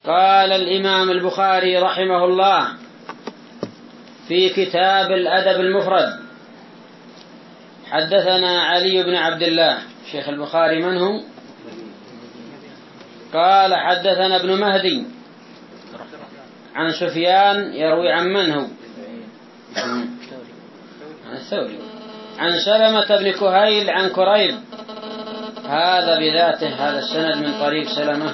قال الإمام البخاري رحمه الله في كتاب الأدب المفرد: حدثنا علي بن عبد الله. شيخ البخاري من هو؟ قال حدثنا ابن مهدي عن سفيان يروي عن من هو؟ عن الثوري. عن سلمة بن كهيل عن كريب، هذا بذاته، هذا السند من طريق سلمة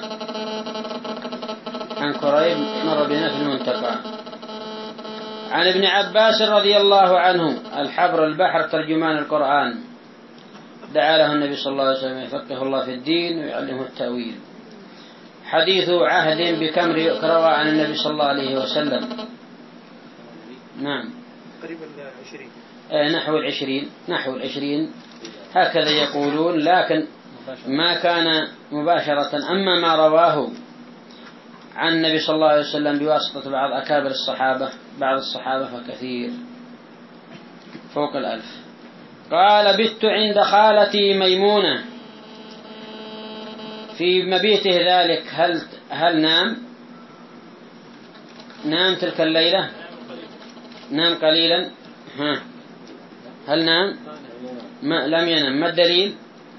عن كريب، مر بنا في المنتقى. عن ابن عباس رضي الله عنه، الحبر البحر ترجمان القرآن، دعا له النبي صلى الله عليه وسلم يفقه الله في الدين ويعلمه التأويل. حديث عهد بكم روى عن النبي صلى الله عليه وسلم. نعم، قريبا 20. نحو 20 هكذا يقولون، لكن ما كان مباشرة. أما ما رواه عن النبي صلى الله عليه وسلم بواسطة بعض أكابر الصحابة، بعض الصحابة فكثير، فوق 1000. قال: بت عند خالتي ميمونة في مبيته ذلك. هل نام تلك الليلة؟ نام قليلا. هل نام؟ لم ينم. ما الدليل؟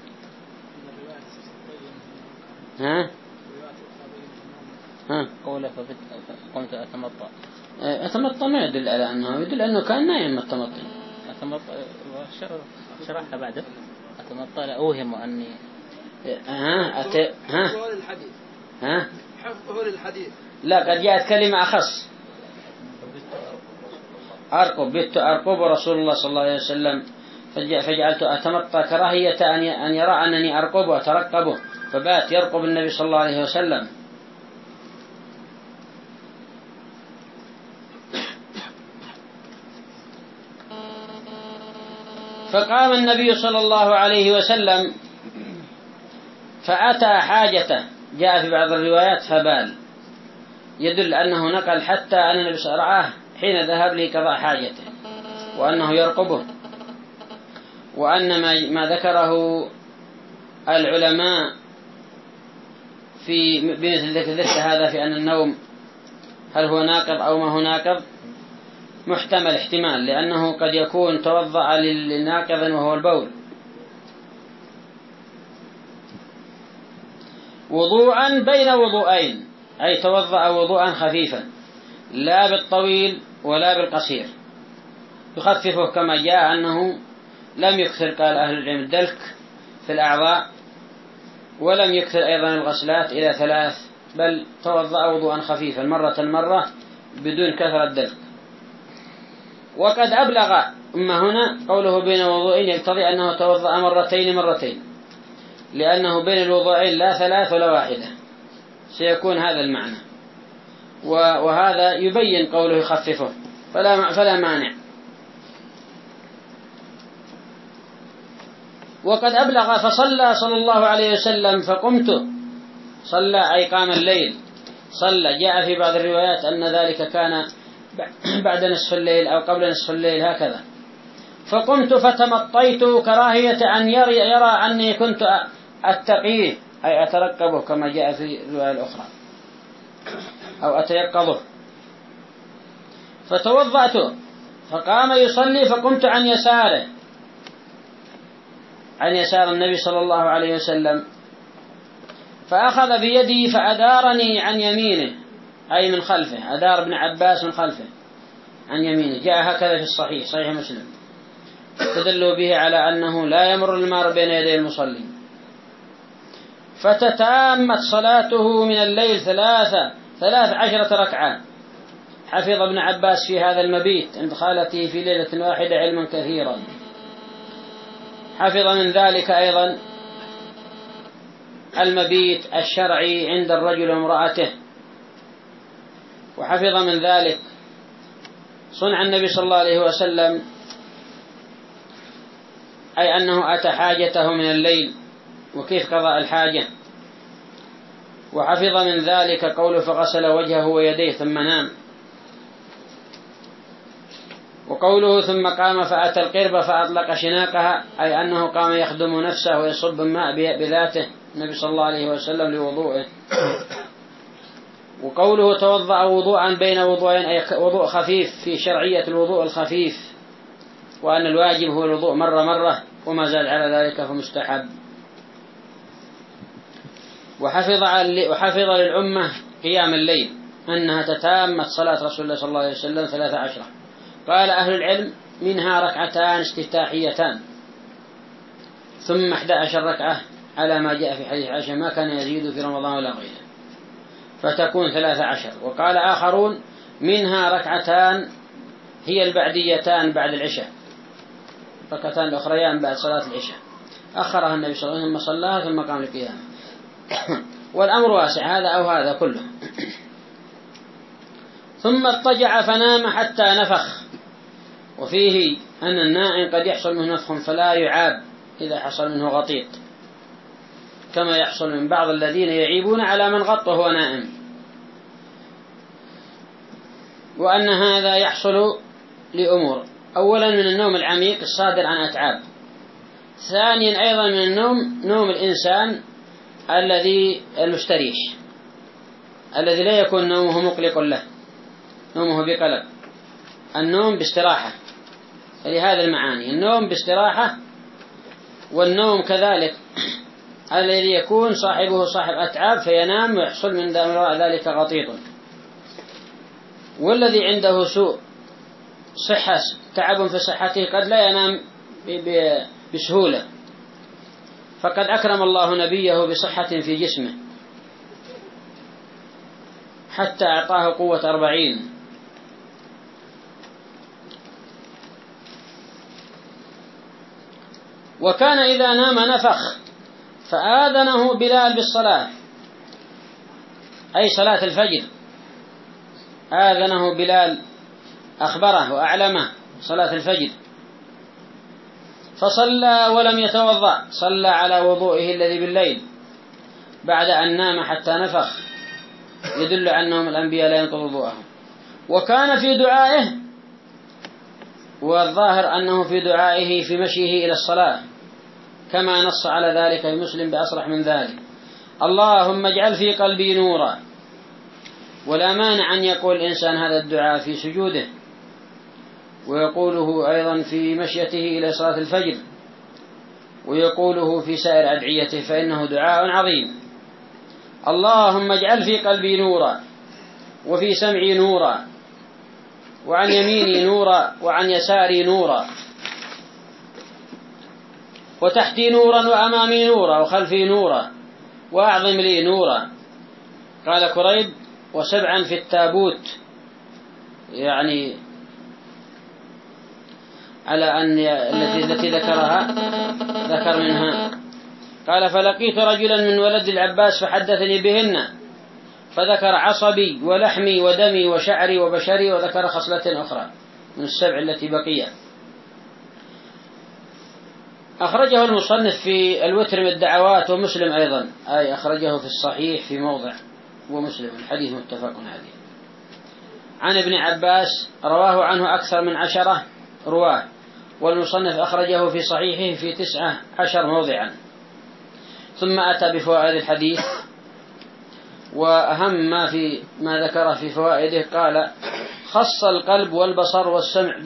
قوله قمت أتمطى ما يدل على أنه، يدل أنه كان نايم متمطي. شرحها بعده. أتمطى لا أوهم أني حفظه للحديث. حفظه للحديث. لا، قد جاءت كلمة أخص. بت أرقب رسول الله صلى الله عليه وسلم فجعلت أتمطى كراهية أن يرى أنني أرقب وأترقبه، فبات يرقب النبي صلى الله عليه وسلم. فقام النبي صلى الله عليه وسلم فأتى حاجته، جاء في بعض الروايات فبال، يدل أنه نقل حتى أن النبي صلى الله عليه وسلم رآه حين ذهب لقضاء حاجته، وأنه يرقبه. وأن ما ذكره العلماء في بمثل هذا في أن النوم هل هو ناقض أو ما هو ناقض، محتمل احتمال، لأنه قد يكون توضأ للناقض وهو البول. وضوءا بين وضوءين، أي توضأ وضوءا خفيفا، لا بالطويل ولا بالقصير، يخففه كما جاء أنه لم يكثر، قال أهل العلم، الدلك في الأعضاء، ولم يكثر أيضا الغسلات إلى 3، بل توضأ وضوءا خفيفا مرة بدون كثرة الدلك. وقد أبلغ. أما هنا قوله بين وضوءين يقتضي أنه توضأ مرتين، لأنه بين الوضوءين لا 3 ولا 1، سيكون هذا المعنى. وهذا يبين قوله يخففه، فلا مانع. وقد أبلغ فصلى صلى الله عليه وسلم فقمت. صلى أي قام الليل، صلى. جاء في بعض الروايات أن ذلك كان بعد نصف الليل أو قبل نصف الليل هكذا. فقمت فتمطيت كراهية أن يرى أني كنت أتقيه، أي أترقبه كما جاء في الرواية الأخرى، أو أتيقظه. فتوضأت فقام يصلي، فقمت عن يساره، عن يسار النبي صلى الله عليه وسلم، فأخذ بيدي فأدارني عن يمينه، أي من خلفه، أدار ابن عباس من خلفه عن يمينه. جاء هكذا في الصحيح، صحيح مسلم، تدلوا به على أنه لا يمر المار بين يدي المصلي. فتتامت صلاته من الليل 13 ركعة. حفظ ابن عباس في هذا المبيت عند خالته في ليلة واحدة علما كثيرا. حفظ من ذلك أيضا المبيت الشرعي عند الرجل وامرأته. وحفظ من ذلك صنع النبي صلى الله عليه وسلم، أي أنه أتى حاجته من الليل وكيف قضاء الحاجة. وحفظ من ذلك قوله فغسل وجهه ويديه ثم نام. وقوله ثم قام فأتى القربة فأطلق شناقها، أي أنه قام يخدم نفسه ويصب الماء بذاته النبي صلى الله عليه وسلم لوضوءه. وقوله توضأ وضوءا بين وضوءين أي وضوء خفيف في شرعية الوضوء الخفيف، وأن الواجب هو الوضوء مرة وما زاد على ذلك فمستحب. وحفظ للأمة قيام الليل أنها تتامت صلاة رسول الله صلى الله عليه وسلم 13. قال أهل العلم منها ركعتان استفتاحيتان ثم 11 ركعة على ما جاء في حديث عائشة ما كان يزيد في رمضان ولا غيره، فتكون 13. وقال آخرون منها ركعتان هي البعديتان بعد العشاء، ركعتان الأخريان بعد صلاة العشاء أخرها النبي صلى الله عليه وسلم ثم صلاها ثم قام للقيام. والأمر واسع هذا أو هذا كله. ثم اضطجع فنام حتى نفخ، وفيه أن النائم قد يحصل منه نفخ فلا يعاب إذا حصل منه غطيط، كما يحصل من بعض الذين يعيبون على من غط وهو نائم، وأن هذا يحصل لأمور: أولا من النوم العميق الصادر عن أتعاب، ثانيا أيضا من النوم نوم الإنسان الذي المستريح الذي لا يكون نومه مقلق له، نومه بقلق، النوم باستراحة. لهذا المعاني النوم باستراحة، والنوم كذلك الذي يكون صاحبه صاحب أتعاب فينام ويحصل من وراء ذلك غطيط، والذي عنده سوء صحة تعب في صحته قد لا ينام بسهولة، فقد أكرم الله نبيه بصحة في جسمه حتى أعطاه قوة 40. وكان إذا نام نفخ فآذنه بلال بالصلاة، أي صلاة الفجر، آذنه بلال أخبره وأعلمه صلاة الفجر، فصلى ولم يتوضأ، صلى على وضوئه الذي بالليل بعد أن نام حتى نفخ، يدل أنهم الأنبياء لا ينقض وضوءهم. وكان في دعائه، والظاهر أنه في دعائه في مشيه إلى الصلاة كما نص على ذلك في مسلم بأصرح من ذلك: اللهم اجعل في قلبي نورا. ولا مانع أن يقول الإنسان هذا الدعاء في سجوده، ويقوله أيضا في مشيته إلى صلاة الفجر، ويقوله في سائر أدعيته، فإنه دعاء عظيم. اللهم اجعل في قلبي نورا، وفي سمعي نورا، وعن يميني نورا، وعن يساري نورا، وتحتي نورا، وأمامي نورا، وخلفي نورا، وأعظم لي نورا. قال كريب: وسبعا في التابوت، يعني على أن التي ذكرها ذكر منها. قال: فلقيت رجلا من ولد العباس فحدثني بهن، فذكر عصبي ولحمي ودمي وشعري وبشري، وذكر خصلة أخرى من السبع التي بقية. أخرجه المصنف في الوتر من الدعوات، ومسلم أيضا، أي أخرجه في الصحيح في موضع، ومسلم الحديث متفق عليه. عن ابن عباس رواه عنه أكثر من 10 رواه، والمصنف أخرجه في صحيحه في 19 موضعا. ثم أتى بفوائد الحديث، وأهم ما ذكره في فوائده قال: خص القلب والبصر والسمع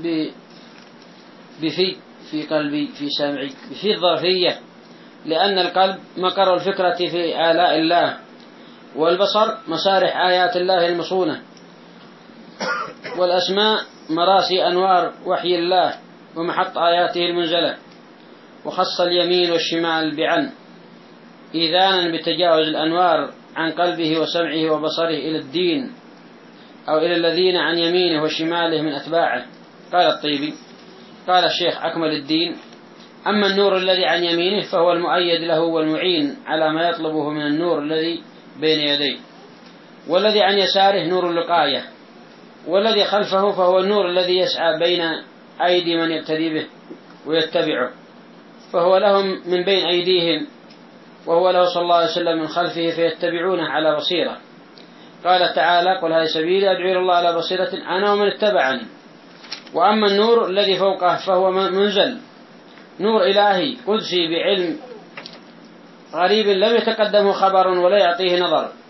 في قلبي في سمعي في الظرفية، لأن القلب مقر الفكرة في آلاء الله، والبصر مسارح آيات الله المصونة، والأسماء مراسي أنوار وحي الله ومحط آياته المنزلة. وخص اليمين والشمال بعن، إذانا بتجاوز الأنوار عن قلبه وسمعه وبصره إلى الدين أو إلى الذين عن يمينه وشماله من أتباعه. قال الطيبي: قال الشيخ أكمل الدين: أما النور الذي عن يمينه فهو المؤيد له والمعين على ما يطلبه من النور الذي بين يديه، والذي عن يساره نور اللقاية، والذي خلفه فهو النور الذي يسعى بين أيدي من يقتدي به ويتبعه، فهو لهم من بين أيديهم، وهو له صلى الله عليه وسلم من خلفه فيتبعونه على بصيرة. قال تعالى: قل هذه سبيلي أدعو إلى الله على بصيرة أنا ومن اتبعني. وأما النور الذي فوقه فهو منزل، نور إلهي قدسي بعلم غريب لم يتقدمه خبر ولا يعطيه نظر،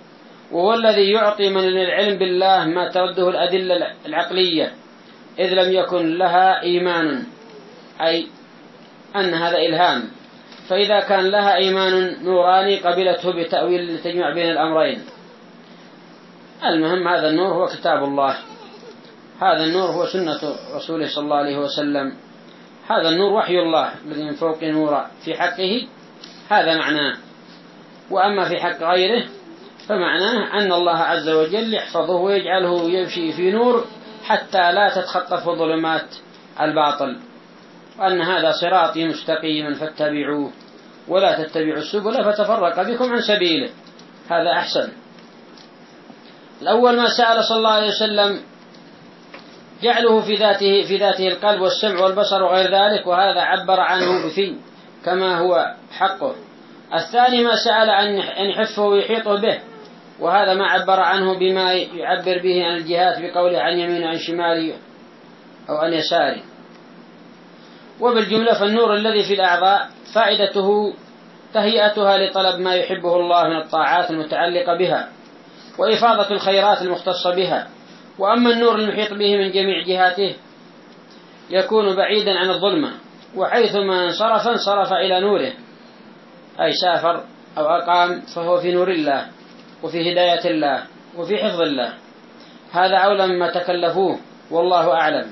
وهو الذي يعطي من العلم بالله ما ترده الأدلة العقلية إذ لم يكن لها إيمان، أي أن هذا إلهام، فإذا كان لها إيمان نوراني قبلته بتأويل تجمع بين الأمرين. المهم هذا النور هو كتاب الله، هذا النور هو سنة رسوله صلى الله عليه وسلم، هذا النور وحي الله الذي من فوق نور في حقه، هذا معناه. وأما في حق غيره فمعناه أن الله عز وجل يحفظه ويجعله يمشي في نور حتى لا تتخطف ظلمات الباطل، وأن هذا صراطي مستقيما فاتبعوه ولا تتبعوا السبل فتفرق بكم عن سبيله، هذا أحسن. الأول ما سأل صلى الله عليه وسلم جعله في ذاته القلب والسمع والبصر وغير ذلك، وهذا عبر عنه بفي كما هو حقه. الثاني ما سأل أن يحفه ويحيطه به، وهذا ما عبر عنه بما يعبر به عن الجهات بقوله عن يمين عن شمال أو عن يسار. وبالجملة فالنور الذي في الأعضاء فائدته تهيئتها لطلب ما يحبه الله من الطاعات المتعلقة بها وإفاضة الخيرات المختصة بها. وأما النور المحيط به من جميع جهاته يكون بعيدا عن الظلمة، وحيثما انصرف إلى نوره، أي سافر أو أقام فهو في نور الله وفي هداية الله وفي حفظ الله. هذا أولى مما تكلفوه والله أعلم.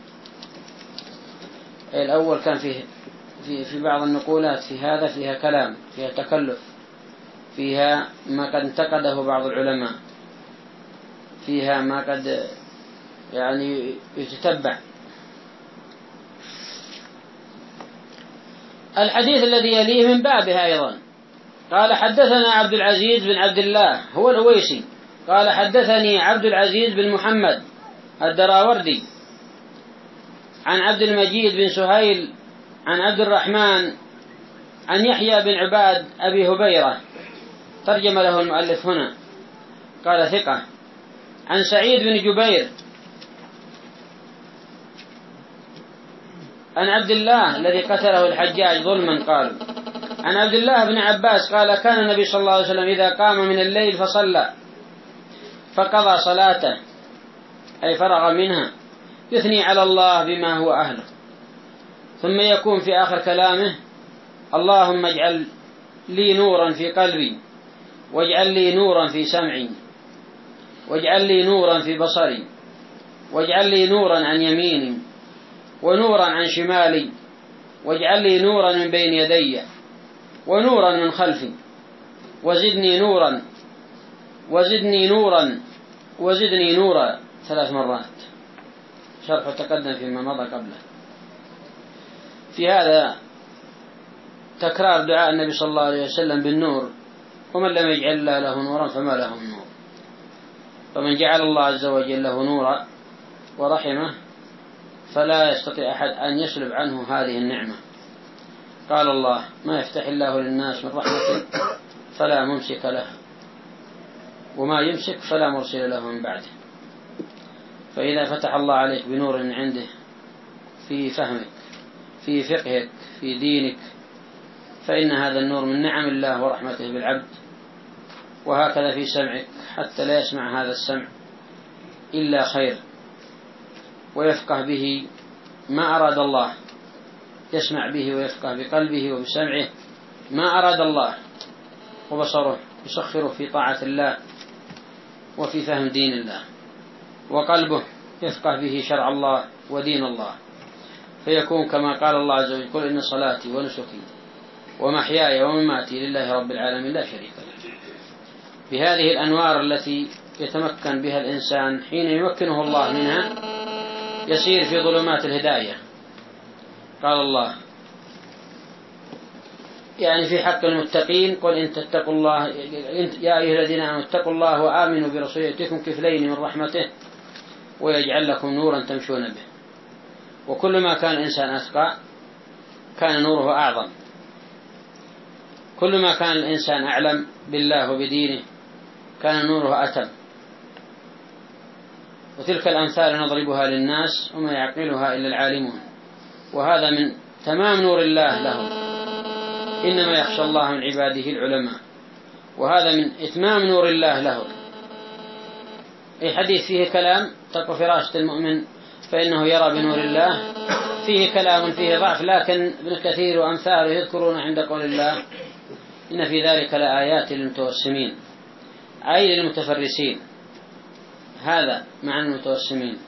الأول كان في بعض النقولات في هذا فيها كلام، فيها تكلف، فيها ما قد انتقده بعض العلماء، فيها ما قد يعني يتتبع. الحديث الذي يليه من بابها أيضا. قال حدثنا عبد العزيز بن عبد الله هو الأويسي قال حدثني عبد العزيز بن محمد الدراوردي عن عبد المجيد بن سهيل عن عبد الرحمن عن يحيى بن عباد أبي هبيرة، ترجم له المؤلف هنا قال ثقة، عن سعيد بن جبير عن عبد الله الذي قتله الحجاج ظلما قال، عن عبد الله بن عباس قال كان النبي صلى الله عليه وسلم إذا قام من الليل فصلى فقضى صلاته أي فرغ منها يثني على الله بما هو أهله، ثم يكون في آخر كلامه اللهم اجعل لي نورا في قلبي واجعل لي نورا في سمعي واجعل لي نورا في بصري واجعل لي نورا عن يميني ونورا عن شمالي واجعل لي نورا من بين يدي ونورا من خلفي وزدني نورا وزدني نورا وزدني نورا 3 مرات. شرح تقدم فيما مضى قبله. في هذا تكرار دعاء النبي صلى الله عليه وسلم بالنور، ومن لم يجعل له نورا فما له من نور. فمن جعل الله عز وجل له نورا ورحمه فلا يستطيع أحد أن يسلب عنه هذه النعمة. قال الله ما يفتح الله للناس من رحمة فلا ممسك له وما يمسك فلا مرسل له من بعده. فإذا فتح الله عليك بنور من عنده في فهمك في فقهك في دينك فإن هذا النور من نعم الله ورحمته بالعبد. وهكذا في سمعك حتى لا يسمع هذا السمع إلا خير ويفقه به ما أراد الله، يسمع به ويفقه بقلبه وبسمعه ما أراد الله، وبصره يسخره في طاعة الله وفي فهم دين الله، وقلبه يفقه به شرع الله ودين الله، فيكون كما قال الله عز وجل قل إن صلاتي ونسكي ومحياي ومماتي لله رب العالمين لا شريك له. بهذه الأنوار التي يتمكن بها الإنسان حين يمكنه الله منها يسير في ظلمات الهداية. قال الله يعني في حق المتقين قل إن تتقوا الله يا أيها الذين آمنوا اتقوا الله وآمنوا برسوله يأتكم كفلين من رحمته ويجعل لكم نورا تمشون به. وكل ما كان الإنسان أتقى كان نوره أعظم، كل ما كان الإنسان أعلم بالله وبدينه كان نوره أتم. وتلك الأمثال نضربها للناس وما يعقلها إلا العالمون. وهذا من تمام نور الله لهم، إنما يخشى الله من عباده العلماء. وهذا من إتمام نور الله له أي حديث فيه كلام تقوى فراشة المؤمن فإنه يرى بنور الله، فيه كلام فيه ضعف، لكن ابن كثير وأمثاله يذكرون عند قول الله إن في ذلك لآيات للمتوسمين، أي للمتفرسين. هذا معنى المتوسمين.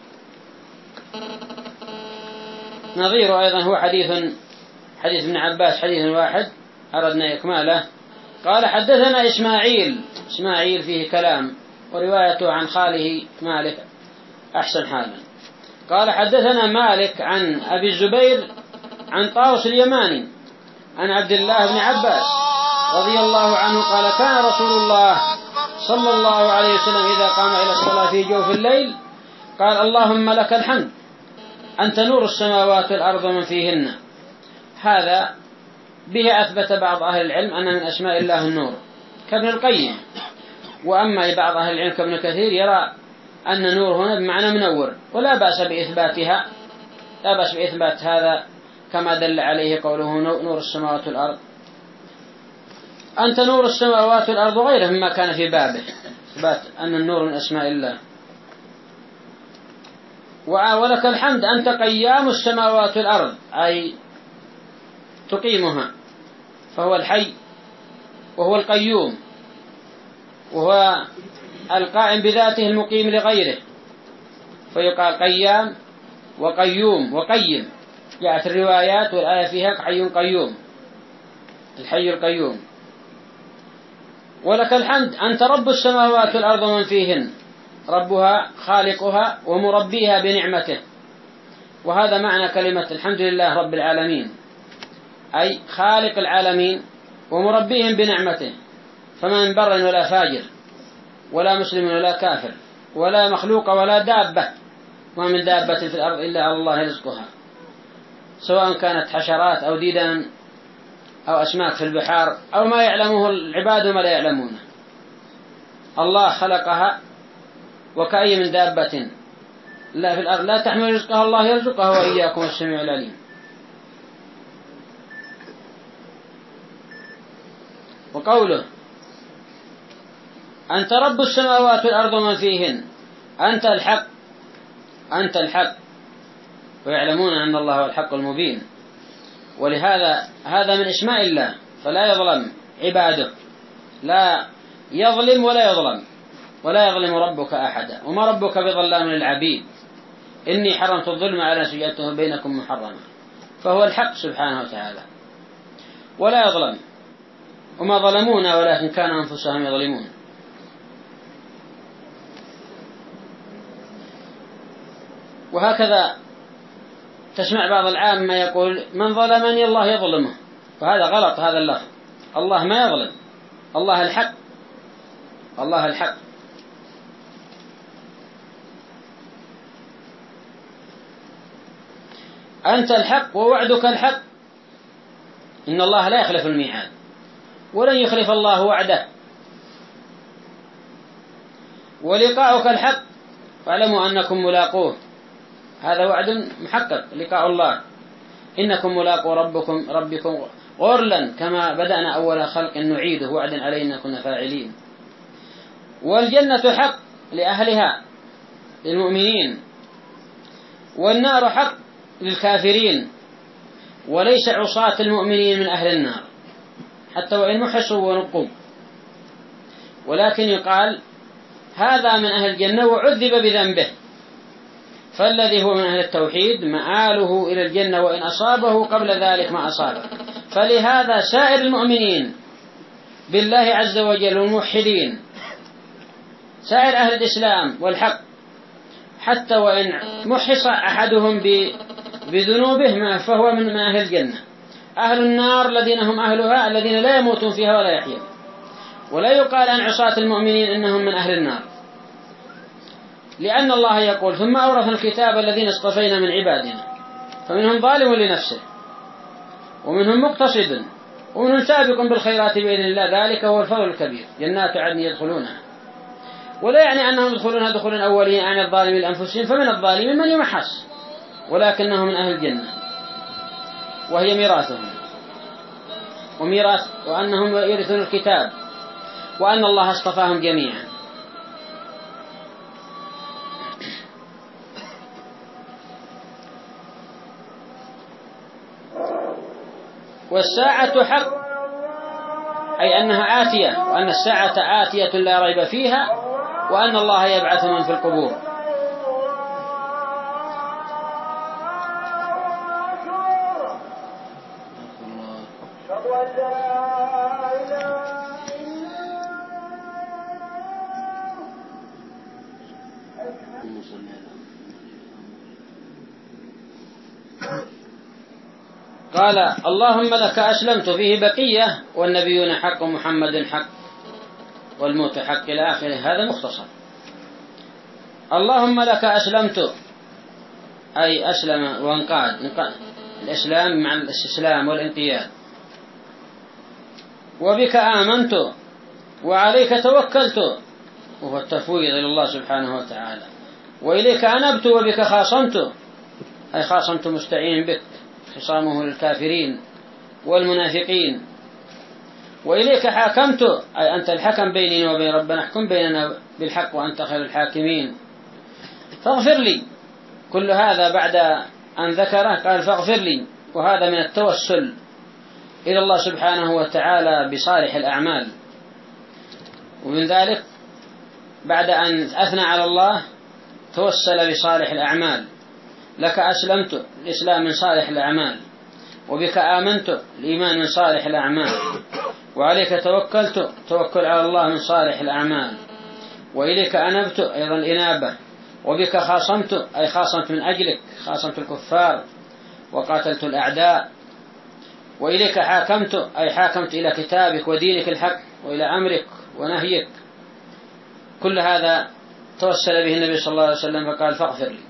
نظير أيضا هو حديث ابن عباس، حديث واحد أردنا إكماله. قال حدثنا إسماعيل فيه كلام، وروايته عن خاله مالك أحسن حالا. قال حدثنا مالك عن أبي الزبير عن طاووس اليماني عن عبد الله بن عباس رضي الله عنه قال كان رسول الله صلى الله عليه وسلم إذا قام إلى الصلاة في جوف الليل قال اللهم لك الحمد أنت نور السماوات والأرض ومن فيهن. هذا به أثبت بعض أهل العلم أن من أسماء الله النور كابن القيم، وأما بعض أهل العلم كابن كثير يرى أن نور هنا بمعنى منور، ولا بأس بإثباتها، لا بأس بإثبات هذا كما دل عليه قوله نور السماوات والأرض. أنت نور السماوات والأرض وغيره مما كان في بابه إثبات أن النور من أسماء الله. ولك الحمد أنت قيام السماوات والأرض أي تقيمها، فهو الحي وهو القيوم، وهو القائم بذاته المقيم لغيره، فيقال قيام وقيوم وقيم. جاءت الروايات والآية فيها حي قيوم، الحي القيوم. ولك الحمد أنت رب السماوات والأرض ومن فيهن، ربها خالقها ومربيها بنعمته. وهذا معنى كلمة الحمد لله رب العالمين، أي خالق العالمين ومربيهم بنعمته، فما من بر ولا فاجر ولا مسلم ولا كافر ولا مخلوق ولا دابة، ما من دابة في الأرض إلا على الله رزقها، سواء كانت حشرات أو ديدان أو أسماك في البحار أو ما يعلمه العباد وما لا يعلمونه. الله خلقها، وكأي من دابة لا في الأرض لا تحمل رزقها الله يرزقها وإياكم السميع العليم. وقوله أنت رب السماوات والأرض ومن فيهن، أنت الحق، ويعلمون أن الله هو الحق المبين. ولهذا هذا من اسماء الله، فلا يظلم عباده، لا يظلم ولا يظلم ربك أحدا، وما ربك بظلام للعبيد. إني حرمت الظلم على نفسي وجعلته بينكم محرما، فهو الحق سبحانه وتعالى ولا يظلم، وما ظلمونا ولكن كانوا أنفسهم يظلمون. وهكذا تسمع بعض العامة يقول من ظلمني الله يظلمه، وهذا غلط، هذا اللفظ. الله ما يظلم، الله الحق، الله الحق. أنت الحق ووعدك الحق، إن الله لا يخلف الميعاد ولن يخلف الله وعده. ولقاؤك الحق، فاعلموا أنكم ملاقوه، هذا وعد محقق، لقاء الله. إنكم ملاقوا ربكم غرلا كما بدأنا أول خلق نعيده وعدا علينا كنا فاعلين. والجنة حق لأهلها للمؤمنين، والنار حق للكافرين، وليس عصاة المؤمنين من أهل النار حتى وإن محصوا ونقوا، ولكن يقال هذا من أهل الجنة وعذب بذنبه، فالذي هو من أهل التوحيد مآله إلى الجنة وإن أصابه قبل ذلك ما أصابه. فلهذا سائر المؤمنين بالله عز وجل والموحدين، سائر أهل الإسلام والحق، حتى وإن محص أحدهم بذنوبه فهو من أهل الجنة. أهل النار الذين هم أهلها الذين لا يموتون فيها ولا يحيون. ولا يقال عن عصاة المؤمنين إنهم من أهل النار، لأن الله يقول ثم أورثنا الكتاب الذين اصطفينا من عبادنا فمنهم ظالم لنفسه ومنهم مقتصد ومنهم سابق بالخيرات بإذن الله، ذلك هو الفضل الكبير، جنات عدن يدخلونها. ولا يعني أنهم يدخلونها دخولا أوليا عن الظالمين لأنفسهم، فمن الظالمين من يمحص، ولكنهم من أهل الجنة وهي ميراثهم وأنهم يرثون الكتاب وأن الله اصطفاهم جميعا. والساعة حق، أي أنها آتية، وأن الساعة آتية لا ريب فيها، وأن الله يبعث من في القبور. قال اللهم لك أسلمت فيه بقية، والنبيون حق، محمد حق، والموت حق، إلى آخره. هذا مختصر. اللهم لك أسلمت أي أسلم وانقاد، الإسلام مع الاستسلام والانقياد. وبك آمنت وعليك توكلت، وهو التفويض إلى الله سبحانه وتعالى. وإليك أنبت وبك خاصمت، أي خاصمت مستعين بك، خصامه للكافرين والمنافقين. وإليك حاكمت، أي أنت الحكم بيني وبين ربنا، احكم بيننا بالحق وأنت خير الحاكمين. فاغفر لي. كل هذا بعد أن ذكره قال فاغفر لي، وهذا من التوسل إلى الله سبحانه وتعالى بصالح الأعمال. ومن ذلك بعد أن أثنى على الله توسل بصالح الأعمال. لك أسلمت، الإسلام من صالح الأعمال. وبك آمنت، الإيمان من صالح الأعمال. وعليك توكلت، توكل على الله من صالح الأعمال. وإليك أنبت، أيضا الإنابة. وبك خاصمت، أي خاصمت من أجلك، خاصمت الكفار وقاتلت الأعداء. وإليك حاكمت، أي حاكمت إلى كتابك ودينك الحق، وإلى أمرك ونهيك. كل هذا توسل به النبي صلى الله عليه وسلم، فقال فاغفر لي،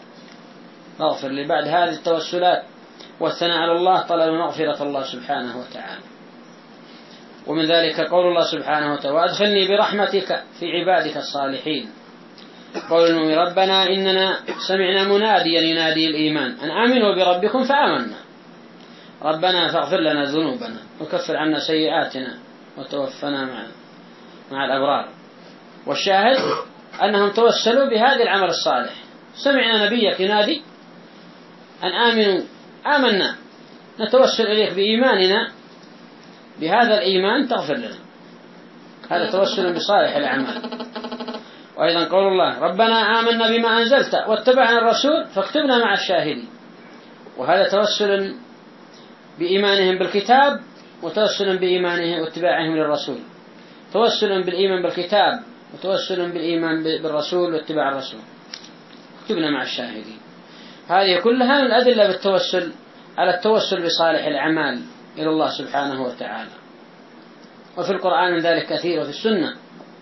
فاغفر لي. بعد هذه التوسلات والثناء على الله طلب مغفرة الله سبحانه وتعالى. ومن ذلك قول الله سبحانه وتعالى وأدخلني برحمتك في عبادك الصالحين. قول المؤمن ربنا إننا سمعنا مناديا ينادي الإيمان أن آمنوا بربكم فآمنا، ربنا فاغفر لنا ذنوبنا وكفر عنا سيئاتنا وتوفنا مع الأبرار. والشاهد أنهم توسلوا بهذا العمل الصالح. سمعنا نبيك ينادي أن آمنوا، آمنا، نتوسل إليك بإيماننا، بهذا الإيمان تغفر لنا. هذا توسل بصالح الأعمال. وأيضا قول الله ربنا آمنا بما أنزلت واتبعنا الرسول فاكتبنا مع الشاهدين. وهذا توسل بإيمانهم بالكتاب، وتوسل بإيمانهم واتباعهم للرسول. توسل بالإيمان بالكتاب، وتوسل بالإيمان بالرسول واتباع الرسول. اكتبنا مع الشاهدين. هذه كلها من الأدلة بالتوسل على التوسل بصالح الأعمال إلى الله سبحانه وتعالى. وفي القرآن من ذلك كثير، وفي السنة.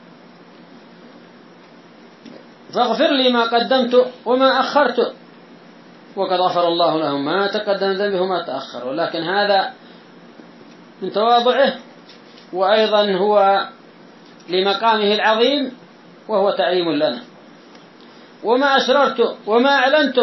فاغفر لي ما قدمت وما أخرت وقد غفر الله لهم ما تقدم ذنبه وما تأخر. ولكن هذا من تواضعه، وأيضا هو لمقامه العظيم، وهو تعليم لنا. وما أسررت وما أعلنت،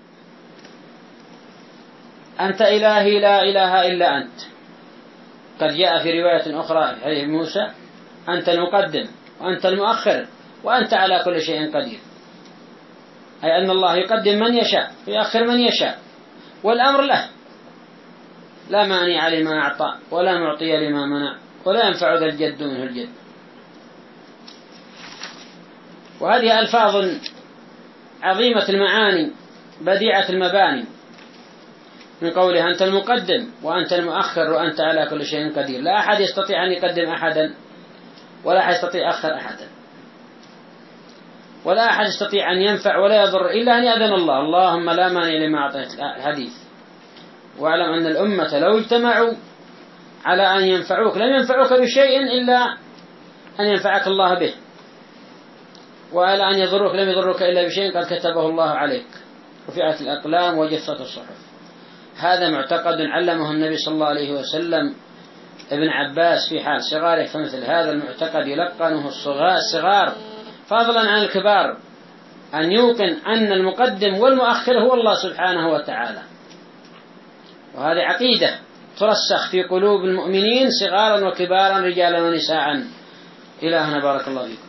أنت إلهي لا إله إلا أنت. قد جاء في رواية أخرى في حديث موسى أنت المقدم وأنت المؤخر وأنت على كل شيء قدير، أي أن الله يقدم من يشاء ويؤخر من يشاء، والأمر له، لا مانع لما أعطى ولا معطي لما منع ولا ينفع ذا الجد منه الجد. وهذه ألفاظ عظيمة المعاني بديعة المباني، من قوله أنت المقدم وأنت المؤخر وأنت على كل شيء قدير. لا أحد يستطيع أن يقدم أحدا، ولا أحد يستطيع أخر أحدا، ولا أحد يستطيع أن ينفع ولا يضر إلا أن يأذن الله. اللهم لا مانع لما أعطيت. الحديث واعلم أن الأمة لو اجتمعوا على أن ينفعوك لم ينفعوك بشيء إلا أن ينفعك الله به، وعلى أن يضروك لم يضروك إلا بشيء قد كتبه الله عليك، رفعت الأقلام وجفت الصحف. هذا معتقد علمه النبي صلى الله عليه وسلم ابن عباس في حال صغاره، فمثل هذا المعتقد يلقنه الصغار فضلا عن الكبار، أن يوقن أن المقدم والمؤخر هو الله سبحانه وتعالى. وهذه عقيدة ترسخ في قلوب المؤمنين صغارا وكبارا رجالا ونساء. إلهنا بارك الله فيكم.